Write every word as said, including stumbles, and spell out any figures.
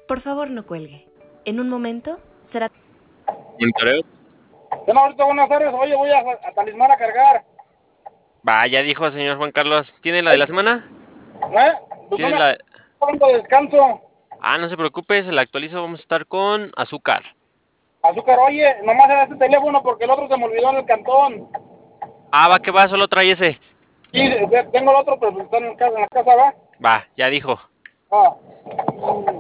Por favor, no cuelgue. En un momento será... Monitoreo. Bueno, ahorita buenas tardes. Oye, voy a, a Talismán a cargar. Va, ya dijo, señor Juan Carlos. ¿Tiene la de la semana? ¿Eh? Pues no ¿Tiene me la...? hago de descanso. Ah, no se preocupe, se la actualizo. Vamos a estar con azúcar. Azúcar, oye, nomás era este teléfono porque el otro se me olvidó en el cantón. Ah, va, que va, solo trae ese. Sí, tengo el otro, pero está en, casa, en la casa, ¿va? Va, ya dijo. Ah.